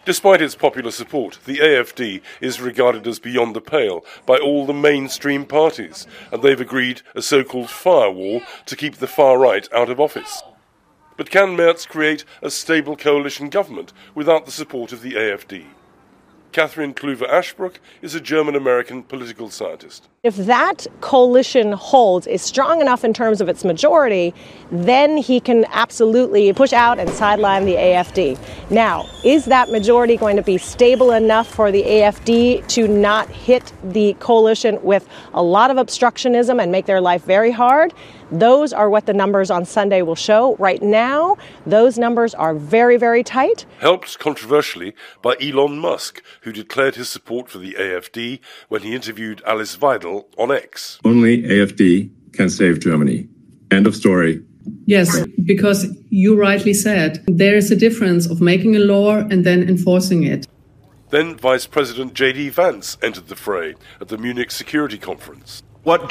Despite its popular support, the AFD is regarded as beyond the pale by all the mainstream parties, and they've agreed a so-called firewall to keep the far right out of office. But can Merz create a stable coalition government without the support of the AFD? Catherine Kluwer-Ashbrook is a German-American political scientist. If that coalition holds, is strong enough in terms of its majority, then he can absolutely push out and sideline the AFD. Now, is that majority going to be stable enough for the AFD to not hit the coalition with a lot of obstructionism and make their life very hard? Those are what the numbers on Sunday will show. Right now, those numbers are very, very tight. Helped controversially by Elon Musk, who declared his support for the AFD when he interviewed Alice Weidel on X. Only AFD can save Germany. End of story. Yes, because you rightly said, there is a difference of making a law and then enforcing it. Then Vice President J.D. Vance entered the fray at the Munich Security Conference. What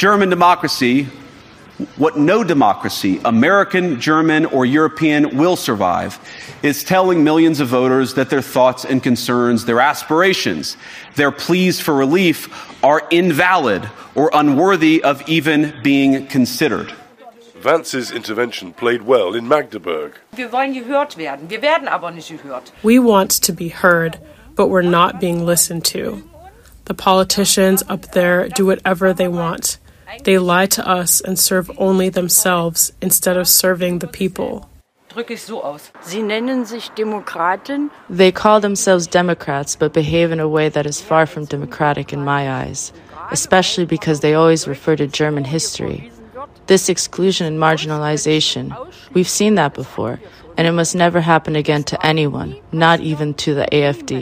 no democracy, American, German, or European, will survive is telling millions of voters that their thoughts and concerns, their aspirations, their pleas for relief are invalid or unworthy of even being considered. Vance's intervention played well in Magdeburg. Wir wollen gehört werden. Wir werden aber nicht gehört. We want to be heard, but we're not being listened to. The politicians up there do whatever they want. They lie to us and serve only themselves instead of serving the people. Drücke ich so aus. Sie nennen sich Demokraten. They call themselves Democrats, but behave in a way that is far from democratic in my eyes, especially because they always refer to German history. This exclusion and marginalization, we've seen that before, and it must never happen again to anyone, not even to the AFD.